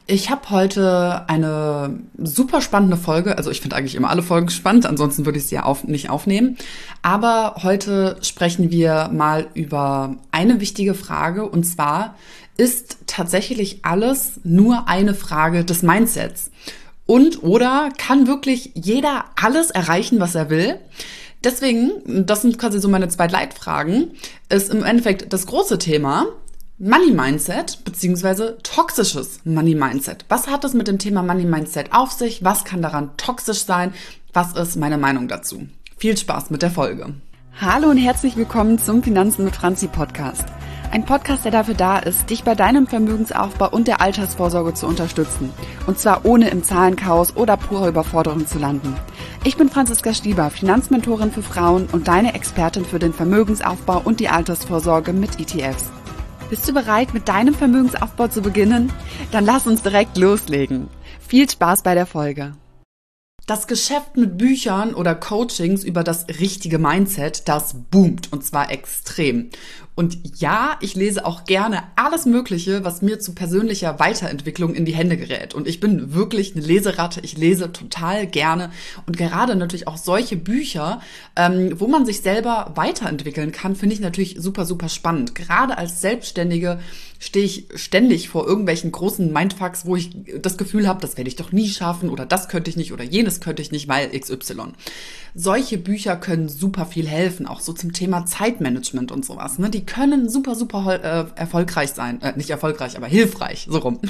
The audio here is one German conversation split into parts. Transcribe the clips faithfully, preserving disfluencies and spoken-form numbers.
Ich habe heute eine super spannende Folge. Also ich finde eigentlich immer alle Folgen spannend, ansonsten würde ich sie ja auf, nicht aufnehmen. Aber heute sprechen wir mal über eine wichtige Frage. Und zwar, ist tatsächlich alles nur eine Frage des Mindsets? Und oder kann wirklich jeder alles erreichen, was er will? Deswegen, das sind quasi so meine zwei Leitfragen, ist im Endeffekt das große Thema Money Mindset beziehungsweise toxisches Money Mindset. Was hat es mit dem Thema Money Mindset auf sich? Was kann daran toxisch sein? Was ist meine Meinung dazu? Viel Spaß mit der Folge. Hallo und herzlich willkommen zum Finanzen mit Franzi Podcast. Ein Podcast, der dafür da ist, dich bei deinem Vermögensaufbau und der Altersvorsorge zu unterstützen. Und zwar ohne im Zahlenchaos oder purer Überforderung zu landen. Ich bin Franziska Stieber, Finanzmentorin für Frauen und deine Expertin für den Vermögensaufbau und die Altersvorsorge mit E T Fs. Bist du bereit, mit deinem Vermögensaufbau zu beginnen? Dann lass uns direkt loslegen. Viel Spaß bei der Folge. Das Geschäft mit Büchern oder Coachings über das richtige Mindset, das boomt und zwar extrem. Und ja, ich lese auch gerne alles Mögliche, was mir zu persönlicher Weiterentwicklung in die Hände gerät. Und ich bin wirklich eine Leseratte. Ich lese total gerne und gerade natürlich auch solche Bücher, ähm, wo man sich selber weiterentwickeln kann, finde ich natürlich super, super spannend. Gerade als Selbstständige stehe ich ständig vor irgendwelchen großen Mindfucks, wo ich das Gefühl habe, das werde ich doch nie schaffen oder das könnte ich nicht oder jenes könnte ich nicht, weil X Y. Solche Bücher können super viel helfen, auch so zum Thema Zeitmanagement und sowas. Ne? Die können super, super äh, erfolgreich sein. Äh, nicht erfolgreich, aber hilfreich, so rum.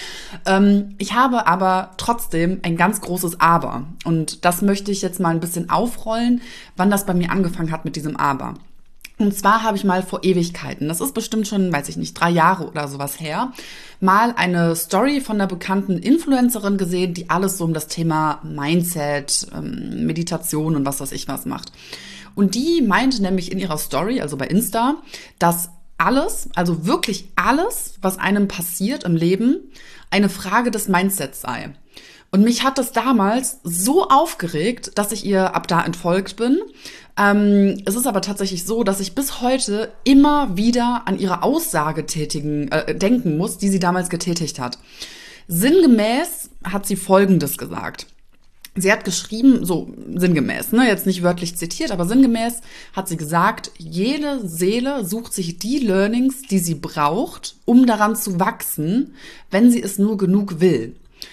ähm, ich habe aber trotzdem ein ganz großes Aber. Und das möchte ich jetzt mal ein bisschen aufrollen, wann das bei mir angefangen hat mit diesem Aber. Und zwar habe ich mal vor Ewigkeiten, das ist bestimmt schon, weiß ich nicht, drei Jahre oder sowas her, mal eine Story von einer bekannten Influencerin gesehen, die alles so um das Thema Mindset, ähm, Meditation und was weiß ich was macht. Und die meinte nämlich in ihrer Story, also bei Insta, dass alles, also wirklich alles, was einem passiert im Leben, eine Frage des Mindsets sei. Und mich hat das damals so aufgeregt, dass ich ihr ab da entfolgt bin. Ähm, es ist aber tatsächlich so, dass ich bis heute immer wieder an ihre Aussage tätigen, äh, denken muss, die sie damals getätigt hat. Sinngemäß hat sie Folgendes gesagt. Sie hat geschrieben, so sinngemäß, ne, jetzt nicht wörtlich zitiert, aber sinngemäß hat sie gesagt, jede Seele sucht sich die Learnings, die sie braucht, um daran zu wachsen, wenn sie es nur genug will.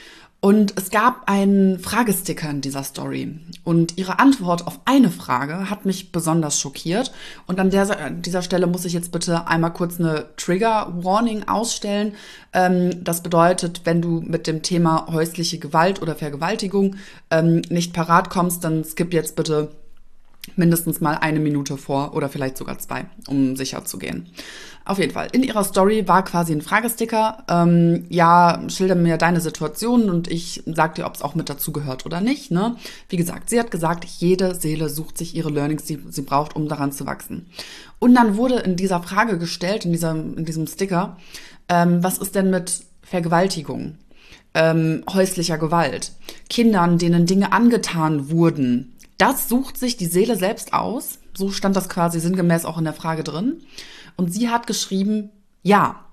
Und es gab einen Fragesticker in dieser Story. Und ihre Antwort auf eine Frage hat mich besonders schockiert. Und an der, an dieser Stelle muss ich jetzt bitte einmal kurz eine Trigger-Warning ausstellen. Ähm, das bedeutet, wenn du mit dem Thema häusliche Gewalt oder Vergewaltigung ähm, nicht parat kommst, dann skip jetzt bitte mindestens mal eine Minute vor oder vielleicht sogar zwei, um sicher zu gehen. Auf jeden Fall, in ihrer Story war quasi ein Fragesticker. Ähm, ja, schilder mir deine Situation und ich sag dir, ob es auch mit dazu gehört oder nicht. Ne? Wie gesagt, sie hat gesagt, jede Seele sucht sich ihre Learnings, die sie braucht, um daran zu wachsen. Und dann wurde in dieser Frage gestellt, in diesem, in diesem Sticker, ähm, was ist denn mit Vergewaltigung, ähm, häuslicher Gewalt, Kindern, denen Dinge angetan wurden? Das sucht sich die Seele selbst aus. So stand das quasi sinngemäß auch in der Frage drin. Und sie hat geschrieben, ja,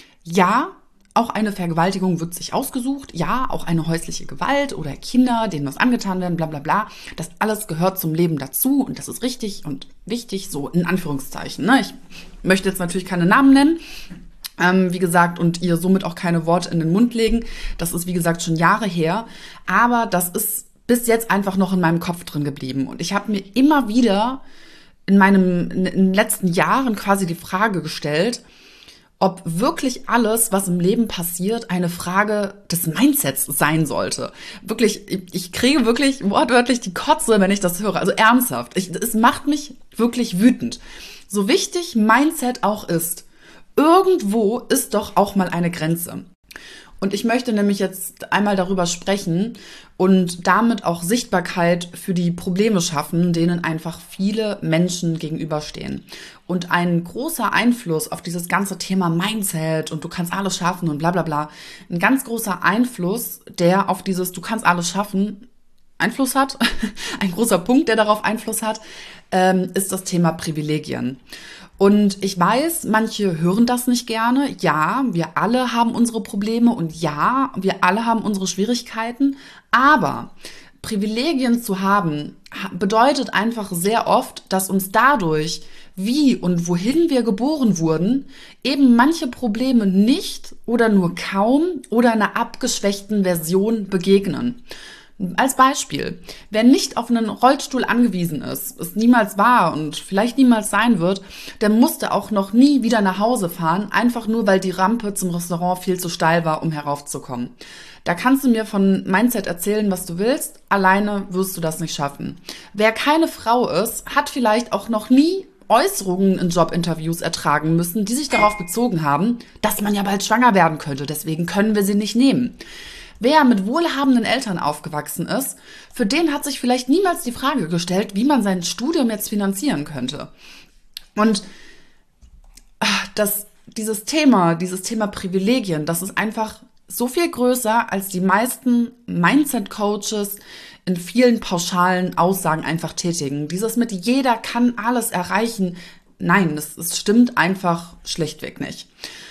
ja, auch eine Vergewaltigung wird sich ausgesucht. Ja, auch eine häusliche Gewalt oder Kinder, denen was angetan werden, bla bla bla. Das alles gehört zum Leben dazu und das ist richtig und wichtig, so in Anführungszeichen. Ne? Ich möchte jetzt natürlich keine Namen nennen. Ähm, wie gesagt, und ihr somit auch keine Worte in den Mund legen. Das ist, wie gesagt, schon Jahre her. Aber das ist bis jetzt einfach noch in meinem Kopf drin geblieben. Und ich habe mir immer wieder in meinem, in den letzten Jahren quasi die Frage gestellt, ob wirklich alles, was im Leben passiert, eine Frage des Mindsets sein sollte. Wirklich, ich, ich kriege wirklich wortwörtlich die Kotze, wenn ich das höre. Also ernsthaft. Ich, es macht mich wirklich wütend. So wichtig Mindset auch ist, irgendwo ist doch auch mal eine Grenze. Und ich möchte nämlich jetzt einmal darüber sprechen und damit auch Sichtbarkeit für die Probleme schaffen, denen einfach viele Menschen gegenüberstehen. Und ein großer Einfluss auf dieses ganze Thema Mindset und du kannst alles schaffen und bla bla bla, ein ganz großer Einfluss, der auf dieses du kannst alles schaffen Einfluss hat, ein großer Punkt, der darauf Einfluss hat, ähm, ist das Thema Privilegien. Und ich weiß, manche hören das nicht gerne. Ja, wir alle haben unsere Probleme und ja, wir alle haben unsere Schwierigkeiten. Aber Privilegien zu haben, bedeutet einfach sehr oft, dass uns dadurch, wie und wohin wir geboren wurden, eben manche Probleme nicht oder nur kaum oder einer abgeschwächten Version begegnen. Als Beispiel, wer nicht auf einen Rollstuhl angewiesen ist, es niemals war und vielleicht niemals sein wird, der musste auch noch nie wieder nach Hause fahren, einfach nur, weil die Rampe zum Restaurant viel zu steil war, um heraufzukommen. Da kannst du mir von Mindset erzählen, was du willst, alleine wirst du das nicht schaffen. Wer keine Frau ist, hat vielleicht auch noch nie Äußerungen in Jobinterviews ertragen müssen, die sich darauf bezogen haben, dass man ja bald schwanger werden könnte, deswegen können wir sie nicht nehmen. Wer mit wohlhabenden Eltern aufgewachsen ist, für den hat sich vielleicht niemals die Frage gestellt, wie man sein Studium jetzt finanzieren könnte. Und das, dieses Thema, dieses Thema Privilegien, das ist einfach so viel größer, als die meisten Mindset-Coaches in vielen pauschalen Aussagen einfach tätigen. Dieses mit jeder kann alles erreichen. Nein, das, das stimmt einfach schlichtweg nicht.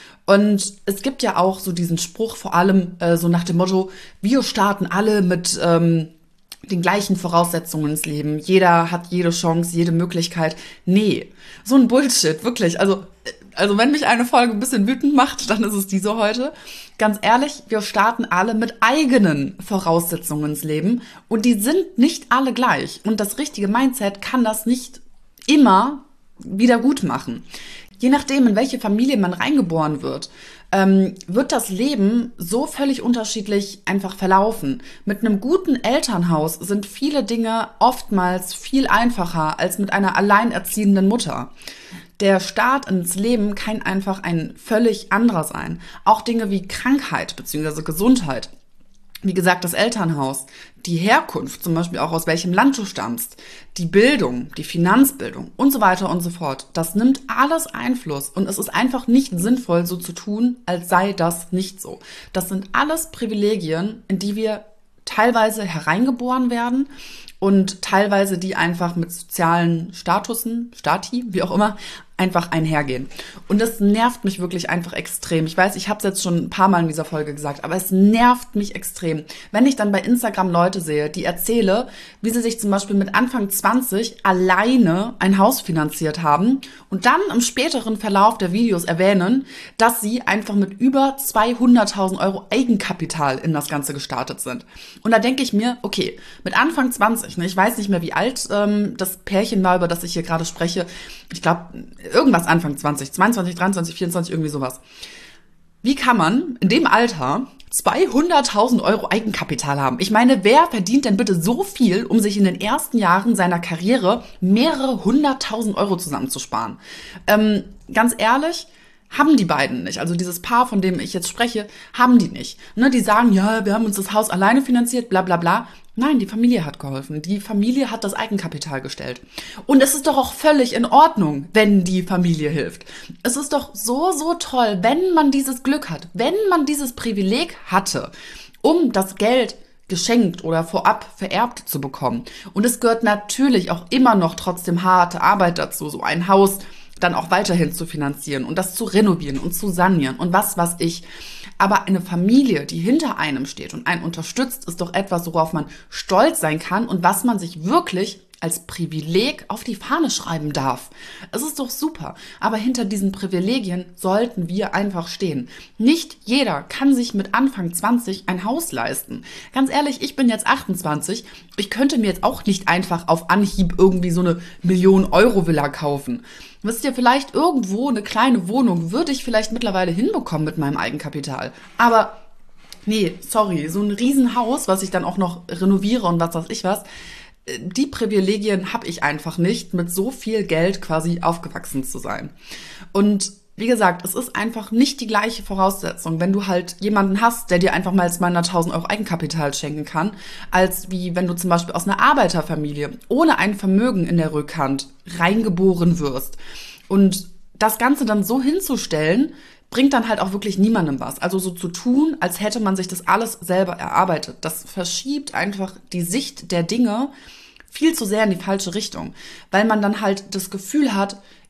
Und es gibt ja auch so diesen Spruch, vor allem äh, so nach dem Motto, wir starten alle mit ähm, den gleichen Voraussetzungen ins Leben. Jeder hat jede Chance, jede Möglichkeit. Nee, so ein Bullshit, wirklich. Also, also wenn mich eine Folge ein bisschen wütend macht, dann ist es diese heute. Ganz ehrlich, wir starten alle mit eigenen Voraussetzungen ins Leben und die sind nicht alle gleich. Und das richtige Mindset kann das nicht immer wieder gut machen. Je nachdem, in welche Familie man reingeboren wird, ähm, wird das Leben so völlig unterschiedlich einfach verlaufen. Mit einem guten Elternhaus sind viele Dinge oftmals viel einfacher als mit einer alleinerziehenden Mutter. Der Start ins Leben kann einfach ein völlig anderer sein. Auch Dinge wie Krankheit bzw. Gesundheit. Wie gesagt, das Elternhaus, die Herkunft, zum Beispiel auch aus welchem Land du stammst, die Bildung, die Finanzbildung und so weiter und so fort. Das nimmt alles Einfluss und es ist einfach nicht sinnvoll, so zu tun, als sei das nicht so. Das sind alles Privilegien, in die wir teilweise hereingeboren werden und teilweise die einfach mit sozialen Statusen, Stati, wie auch immer, einfach einhergehen. Und das nervt mich wirklich einfach extrem. Ich weiß, ich habe es jetzt schon ein paar Mal in dieser Folge gesagt, aber es nervt mich extrem, wenn ich dann bei Instagram Leute sehe, die erzähle, wie sie sich zum Beispiel mit Anfang zwanzig alleine ein Haus finanziert haben und dann im späteren Verlauf der Videos erwähnen, dass sie einfach mit über zweihunderttausend Euro Eigenkapital in das Ganze gestartet sind. Und da denke ich mir, okay, mit Anfang zwanzig, ne, ich weiß nicht mehr, wie alt ähm, das Pärchen war, über das ich hier gerade spreche, ich glaube, irgendwas Anfang zwanzig, zweiundzwanzig, dreiundzwanzig, vierundzwanzig, irgendwie sowas. Wie kann man in dem Alter zweihunderttausend Euro Eigenkapital haben? Ich meine, wer verdient denn bitte so viel, um sich in den ersten Jahren seiner Karriere mehrere hunderttausend Euro zusammenzusparen? Ähm, ganz ehrlich, haben die beiden nicht. Also dieses Paar, von dem ich jetzt spreche, haben die nicht. Ne, die sagen, ja, wir haben uns das Haus alleine finanziert, bla bla bla. Nein, die Familie hat geholfen. Die Familie hat das Eigenkapital gestellt. Und es ist doch auch völlig in Ordnung, wenn die Familie hilft. Es ist doch so, so toll, wenn man dieses Glück hat, wenn man dieses Privileg hatte, um das Geld geschenkt oder vorab vererbt zu bekommen. Und es gehört natürlich auch immer noch trotzdem harte Arbeit dazu, so ein Haus dann auch weiterhin zu finanzieren und das zu renovieren und zu sanieren und was weiß ich. Aber eine Familie, die hinter einem steht und einen unterstützt, ist doch etwas, worauf man stolz sein kann und was man sich wirklich als Privileg auf die Fahne schreiben darf. Es ist doch super, aber hinter diesen Privilegien sollten wir einfach stehen. Nicht jeder kann sich mit Anfang zwanzig ein Haus leisten. Ganz ehrlich, ich bin jetzt achtundzwanzig, ich könnte mir jetzt auch nicht einfach auf Anhieb irgendwie so eine Million-Euro-Villa kaufen. Wisst ihr, vielleicht irgendwo eine kleine Wohnung würde ich vielleicht mittlerweile hinbekommen mit meinem Eigenkapital. Aber nee, sorry, so ein Riesenhaus, was ich dann auch noch renoviere und was weiß ich was, die Privilegien habe ich einfach nicht, mit so viel Geld quasi aufgewachsen zu sein. Und wie gesagt, es ist einfach nicht die gleiche Voraussetzung, wenn du halt jemanden hast, der dir einfach mal zweihunderttausend Euro Eigenkapital schenken kann, als wie wenn du zum Beispiel aus einer Arbeiterfamilie ohne ein Vermögen in der Rückhand reingeboren wirst. Und das Ganze dann so hinzustellen, bringt dann halt auch wirklich niemandem was. Also so zu tun, als hätte man sich das alles selber erarbeitet. Das verschiebt einfach die Sicht der Dinge viel zu sehr in die falsche Richtung, weil man dann halt das Gefühl hat,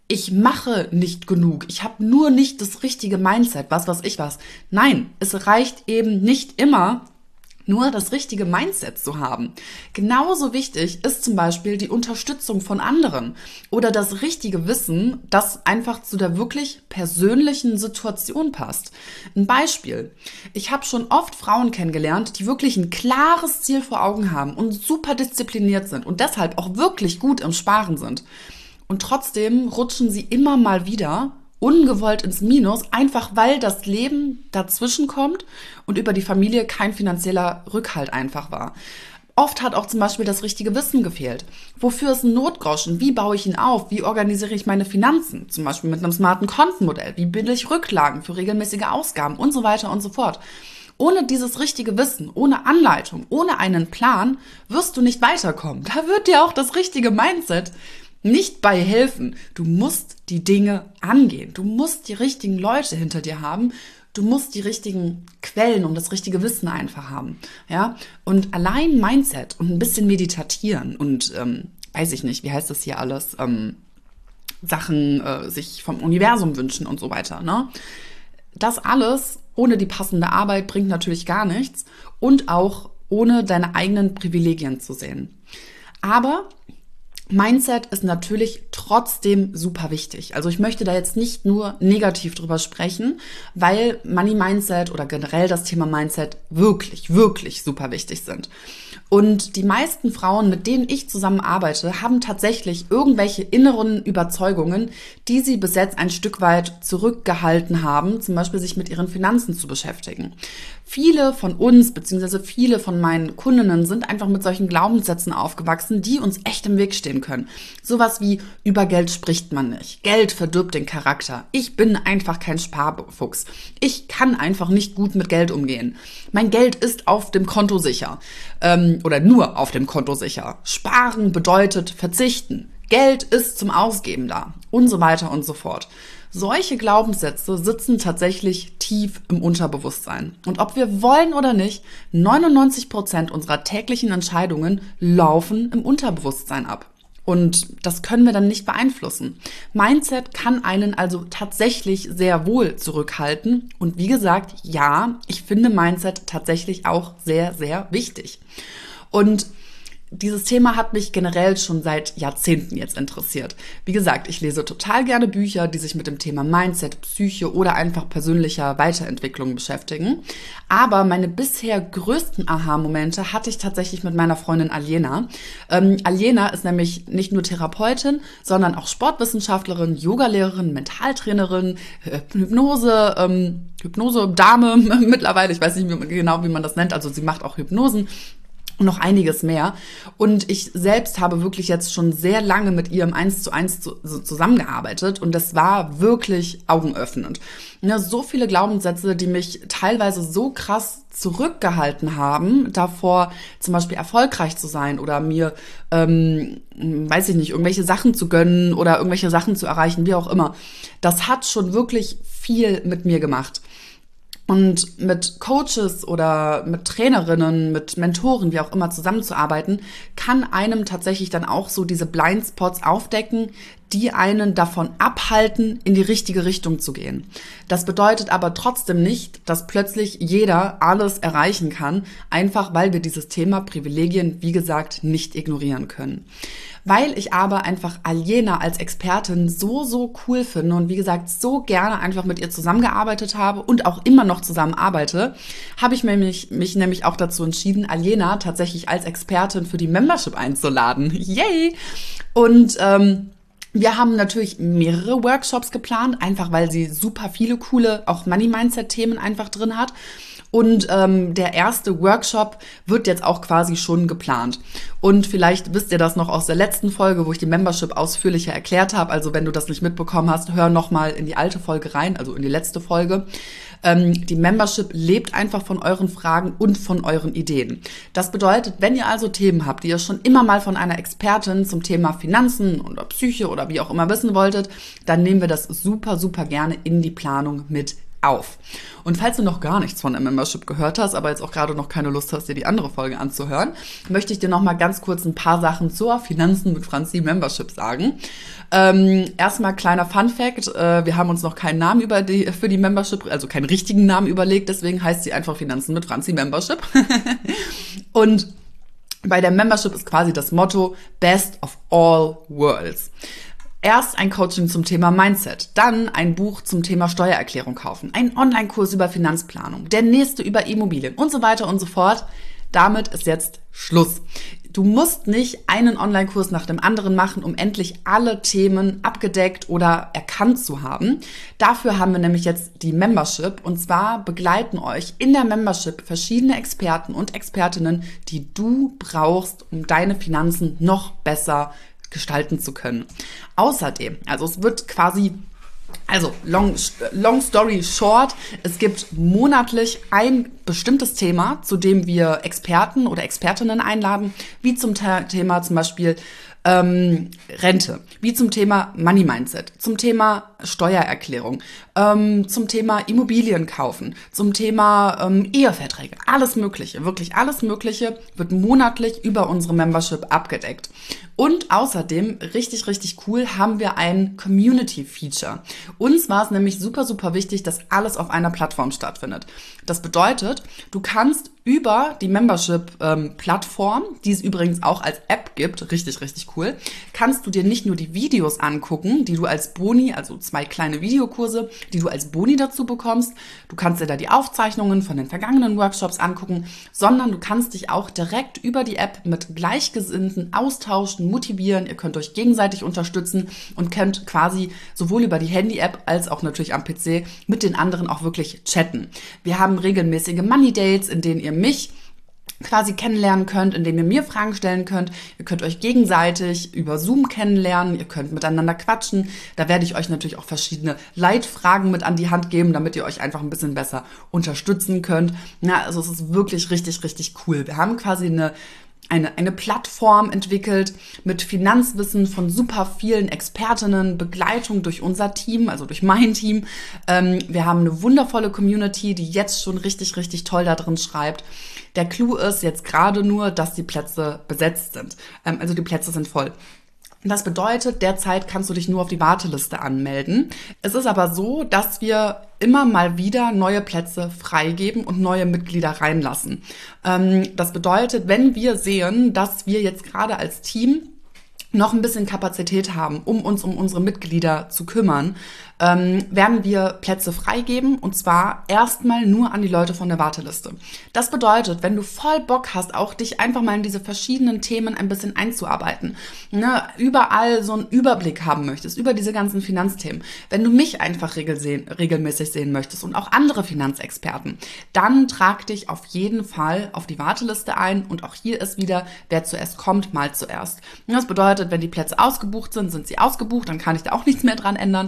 ich mache nicht genug, ich habe nur nicht das richtige Mindset, was weiß ich was. Nein, es reicht eben nicht immer, nur das richtige Mindset zu haben. Genauso wichtig ist zum Beispiel die Unterstützung von anderen oder das richtige Wissen, das einfach zu der wirklich persönlichen Situation passt. Ein Beispiel. Ich habe schon oft Frauen kennengelernt, die wirklich ein klares Ziel vor Augen haben und super diszipliniert sind und deshalb auch wirklich gut im Sparen sind. Und trotzdem rutschen sie immer mal wieder ungewollt ins Minus, einfach weil das Leben dazwischen kommt und über die Familie kein finanzieller Rückhalt einfach war. Oft hat auch zum Beispiel das richtige Wissen gefehlt. Wofür ist ein Notgroschen? Wie baue ich ihn auf? Wie organisiere ich meine Finanzen? Zum Beispiel mit einem smarten Kontenmodell. Wie bilde ich Rücklagen für regelmäßige Ausgaben und so weiter und so fort. Ohne dieses richtige Wissen, ohne Anleitung, ohne einen Plan wirst du nicht weiterkommen. Da wird dir auch das richtige Mindset nicht bei helfen. Du musst die Dinge angehen. Du musst die richtigen Leute hinter dir haben. Du musst die richtigen Quellen und das richtige Wissen einfach haben. Ja? Und allein Mindset und ein bisschen meditieren und, ähm, weiß ich nicht, wie heißt das hier alles, ähm, Sachen äh, sich vom Universum wünschen und so weiter. Ne? Das alles ohne die passende Arbeit bringt natürlich gar nichts und auch ohne deine eigenen Privilegien zu sehen. Aber Mindset ist natürlich trotzdem super wichtig. Also ich möchte da jetzt nicht nur negativ drüber sprechen, weil Money Mindset oder generell das Thema Mindset wirklich, wirklich super wichtig sind. Und die meisten Frauen, mit denen ich zusammenarbeite, haben tatsächlich irgendwelche inneren Überzeugungen, die sie bis jetzt ein Stück weit zurückgehalten haben, zum Beispiel sich mit ihren Finanzen zu beschäftigen. Viele von uns, beziehungsweise viele von meinen Kundinnen sind einfach mit solchen Glaubenssätzen aufgewachsen, die uns echt im Weg stehen können. Sowas wie, über Geld spricht man nicht. Geld verdirbt den Charakter. Ich bin einfach kein Sparfuchs. Ich kann einfach nicht gut mit Geld umgehen. Mein Geld ist auf dem Konto sicher. Ähm, oder nur auf dem Konto sicher. Sparen bedeutet verzichten. Geld ist zum Ausgeben da. Und so weiter und so fort. Solche Glaubenssätze sitzen tatsächlich tief im Unterbewusstsein. Und ob wir wollen oder nicht, neunundneunzig Prozent unserer täglichen Entscheidungen laufen im Unterbewusstsein ab. Und das können wir dann nicht beeinflussen. Mindset kann einen also tatsächlich sehr wohl zurückhalten. Und wie gesagt, ja, ich finde Mindset tatsächlich auch sehr, sehr wichtig. Und dieses Thema hat mich generell schon seit Jahrzehnten jetzt interessiert. Wie gesagt, ich lese total gerne Bücher, die sich mit dem Thema Mindset, Psyche oder einfach persönlicher Weiterentwicklung beschäftigen. Aber meine bisher größten Aha-Momente hatte ich tatsächlich mit meiner Freundin Aljena. Ähm, Aljena ist nämlich nicht nur Therapeutin, sondern auch Sportwissenschaftlerin, Yogalehrerin, Mentaltrainerin, Hypnose, ähm, Hypnose-Dame mittlerweile. Ich weiß nicht mehr genau, wie man das nennt. Also sie macht auch Hypnosen. Und noch einiges mehr. Und ich selbst habe wirklich jetzt schon sehr lange mit ihr im Eins zu Eins zu, so zusammengearbeitet. Und das war wirklich augenöffnend. Ja, so viele Glaubenssätze, die mich teilweise so krass zurückgehalten haben, davor zum Beispiel erfolgreich zu sein oder mir, ähm, weiß ich nicht, irgendwelche Sachen zu gönnen oder irgendwelche Sachen zu erreichen, wie auch immer. Das hat schon wirklich viel mit mir gemacht. Und mit Coaches oder mit Trainerinnen, mit Mentoren, wie auch immer zusammenzuarbeiten, kann einem tatsächlich dann auch so diese Blindspots aufdecken, die einen davon abhalten, in die richtige Richtung zu gehen. Das bedeutet aber trotzdem nicht, dass plötzlich jeder alles erreichen kann, einfach weil wir dieses Thema Privilegien, wie gesagt, nicht ignorieren können. Weil ich aber einfach Aljena als Expertin so, so cool finde und wie gesagt, so gerne einfach mit ihr zusammengearbeitet habe und auch immer noch zusammenarbeite, habe ich mich, mich nämlich auch dazu entschieden, Aljena tatsächlich als Expertin für die Membership einzuladen. Yay! Und ähm, wir haben natürlich mehrere Workshops geplant, einfach weil sie super viele coole, auch Money-Mindset-Themen einfach drin hat. Und ähm, der erste Workshop wird jetzt auch quasi schon geplant. Und vielleicht wisst ihr das noch aus der letzten Folge, wo ich die Membership ausführlicher erklärt habe. Also wenn du das nicht mitbekommen hast, hör nochmal in die alte Folge rein, also in die letzte Folge. Ähm, die Membership lebt einfach von euren Fragen und von euren Ideen. Das bedeutet, wenn ihr also Themen habt, die ihr schon immer mal von einer Expertin zum Thema Finanzen oder Psyche oder wie auch immer wissen wolltet, dann nehmen wir das super, super gerne in die Planung mit auf. Und falls du noch gar nichts von der Membership gehört hast, aber jetzt auch gerade noch keine Lust hast, dir die andere Folge anzuhören, möchte ich dir noch mal ganz kurz ein paar Sachen zur Finanzen mit Franzi Membership sagen. Ähm, erstmal kleiner Fun-Fact, äh, wir haben uns noch keinen Namen über die, für die Membership, also keinen richtigen Namen überlegt, deswegen heißt sie einfach Finanzen mit Franzi Membership. Und bei der Membership ist quasi das Motto Best of all worlds. Erst ein Coaching zum Thema Mindset, dann ein Buch zum Thema Steuererklärung kaufen, ein Online-Kurs über Finanzplanung, der nächste über Immobilien und so weiter und so fort. Damit ist jetzt Schluss. Du musst nicht einen Online-Kurs nach dem anderen machen, um endlich alle Themen abgedeckt oder erkannt zu haben. Dafür haben wir nämlich jetzt die Membership, und zwar begleiten euch in der Membership verschiedene Experten und Expertinnen, die du brauchst, um deine Finanzen noch besser gestalten zu können. Außerdem, also es wird quasi, also long, long story short, es gibt monatlich ein bestimmtes Thema, zu dem wir Experten oder Expertinnen einladen, wie zum Thema zum Beispiel ähm, Rente, wie zum Thema Money Mindset, zum Thema Steuererklärung, ähm, zum Thema Immobilien kaufen, zum Thema ähm, Eheverträge, alles Mögliche, wirklich alles Mögliche wird monatlich über unsere Membership abgedeckt. Und außerdem, richtig, richtig cool, haben wir ein Community-Feature. Uns war es nämlich super, super wichtig, dass alles auf einer Plattform stattfindet. Das bedeutet, du kannst über die Membership-Plattform, ähm, die es übrigens auch als App gibt, richtig, richtig cool, kannst du dir nicht nur die Videos angucken, die du als Boni, also zwei kleine Videokurse, die du als Boni dazu bekommst. Du kannst dir da die Aufzeichnungen von den vergangenen Workshops angucken, sondern du kannst dich auch direkt über die App mit Gleichgesinnten austauschen, motivieren. Ihr könnt euch gegenseitig unterstützen und könnt quasi sowohl über die Handy-App als auch natürlich am P C mit den anderen auch wirklich chatten. Wir haben regelmäßige Money-Dates, in denen ihr mich quasi kennenlernen könnt, indem ihr mir Fragen stellen könnt. Ihr könnt euch gegenseitig über Zoom kennenlernen, ihr könnt miteinander quatschen. Da werde ich euch natürlich auch verschiedene Leitfragen mit an die Hand geben, damit ihr euch einfach ein bisschen besser unterstützen könnt. Na, also es ist wirklich richtig, richtig cool. Wir haben quasi eine Eine, eine Plattform entwickelt mit Finanzwissen von super vielen Expertinnen, Begleitung durch unser Team, also durch mein Team. Ähm, wir haben eine wundervolle Community, die jetzt schon richtig, richtig toll da drin schreibt. Der Clou ist jetzt gerade nur, dass die Plätze besetzt sind. Ähm, also die Plätze sind voll. Das bedeutet, derzeit kannst du dich nur auf die Warteliste anmelden. Es ist aber so, dass wir immer mal wieder neue Plätze freigeben und neue Mitglieder reinlassen. Ähm, das bedeutet, wenn wir sehen, dass wir jetzt gerade als Team noch ein bisschen Kapazität haben, um uns um unsere Mitglieder zu kümmern, ähm, werden wir Plätze freigeben, und zwar erstmal nur an die Leute von der Warteliste. Das bedeutet, wenn du voll Bock hast, auch dich einfach mal in diese verschiedenen Themen ein bisschen einzuarbeiten, ne, überall so einen Überblick haben möchtest über diese ganzen Finanzthemen, wenn du mich einfach regel sehen, regelmäßig sehen möchtest und auch andere Finanzexperten, dann trag dich auf jeden Fall auf die Warteliste ein, und auch hier ist wieder, wer zuerst kommt, mal zuerst. Das bedeutet, wenn die Plätze ausgebucht sind, sind sie ausgebucht, dann kann ich da auch nichts mehr dran ändern.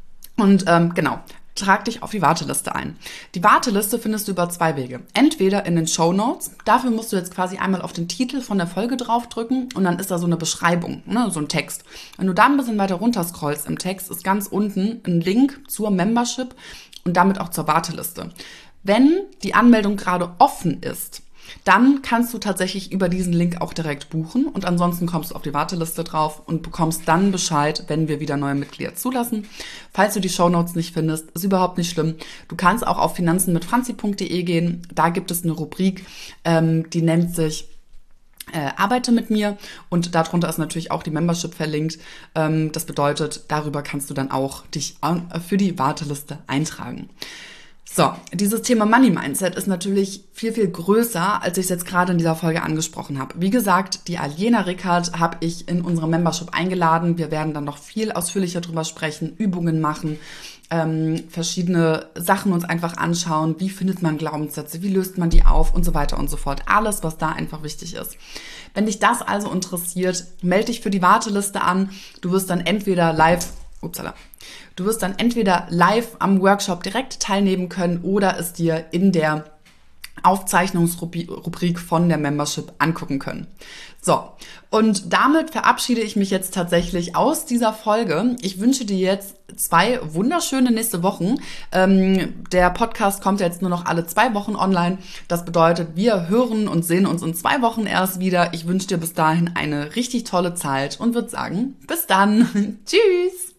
Und ähm, genau, trag dich auf die Warteliste ein. Die Warteliste findest du über zwei Wege. Entweder in den Shownotes, dafür musst du jetzt quasi einmal auf den Titel von der Folge draufdrücken und dann ist da so eine Beschreibung, ne, so ein Text. Wenn du da ein bisschen weiter runter scrollst im Text, ist ganz unten ein Link zur Membership und damit auch zur Warteliste. Wenn die Anmeldung gerade offen ist, dann kannst du tatsächlich über diesen Link auch direkt buchen, und ansonsten kommst du auf die Warteliste drauf und bekommst dann Bescheid, wenn wir wieder neue Mitglieder zulassen. Falls du die Shownotes nicht findest, ist überhaupt nicht schlimm. Du kannst auch auf finanzen mit franzi punkt de gehen. Da gibt es eine Rubrik, ähm, die nennt sich Äh, arbeite mit mir, und darunter ist natürlich auch die Membership verlinkt. Ähm, das bedeutet, darüber kannst du dann auch dich äh, für die Warteliste eintragen. So, dieses Thema Money Mindset ist natürlich viel, viel größer, als ich es jetzt gerade in dieser Folge angesprochen habe. Wie gesagt, die Aljena Rickert habe ich in unsere Membership eingeladen. Wir werden dann noch viel ausführlicher drüber sprechen, Übungen machen, ähm, verschiedene Sachen uns einfach anschauen. Wie findet man Glaubenssätze, wie löst man die auf und so weiter und so fort. Alles, was da einfach wichtig ist. Wenn dich das also interessiert, melde dich für die Warteliste an. Du wirst dann entweder live, upsala, Du wirst dann entweder live am Workshop direkt teilnehmen können oder es dir in der Aufzeichnungsrubrik von der Membership angucken können. So, und damit verabschiede ich mich jetzt tatsächlich aus dieser Folge. Ich wünsche dir jetzt zwei wunderschöne nächste Wochen. Ähm, der Podcast kommt jetzt nur noch alle zwei Wochen online. Das bedeutet, wir hören und sehen uns in zwei Wochen erst wieder. Ich wünsche dir bis dahin eine richtig tolle Zeit und würde sagen, bis dann. Tschüss.